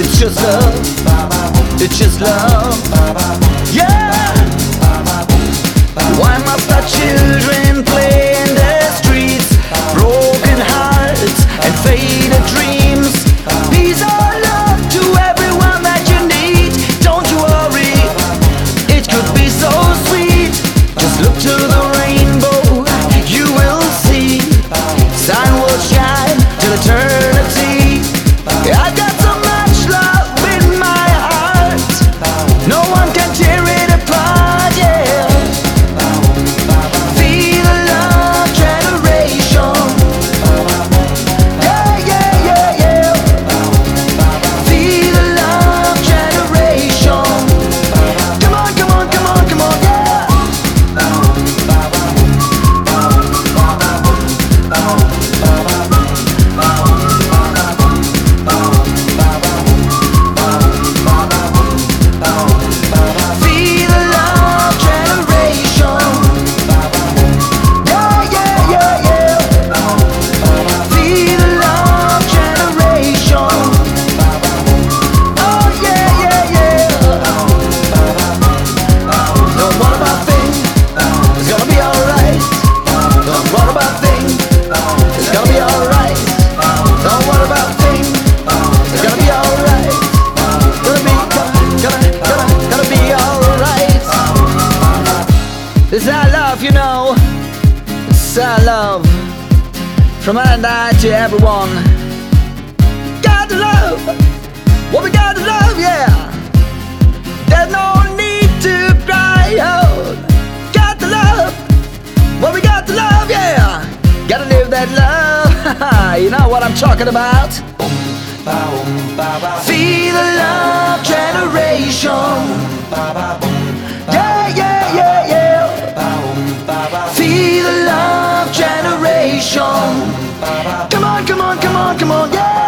It's just love. It's just love. Yeah. Why must our children play in the streets? Broken hearts and faded dreams. Peace or love to everyone that you need. Don't you worry, it could be so sweet. Just look to the rainbow, you will see. Sun will shine till eternity. I've got so much love in my heart, no one can tear it apart, yeah. Feel the love generation. Yeah, yeah, yeah, yeah. Feel the love generation. Come on, come on, come on, come on, yeah. Feel the love generation. Yeah, yeah, yeah, yeah. Feel the love generation. Oh yeah, yeah, yeah. Don't worry about things, it's gonna be alright. Don't worry about things, it's gonna be alright. Don't worry about things, it's gonna be alright. Gonna be alright. This is our love, you know. This is our love. From I and I to everyone. Got to love what we got to love, yeah. There's no need to cry out. Got to love what we got to love, yeah. Gotta live that love. You know what I'm talking about. Feel the love generation. Yeah, yeah, yeah, yeah. Feel the love generation. Come on, come on, come on, come on, yeah.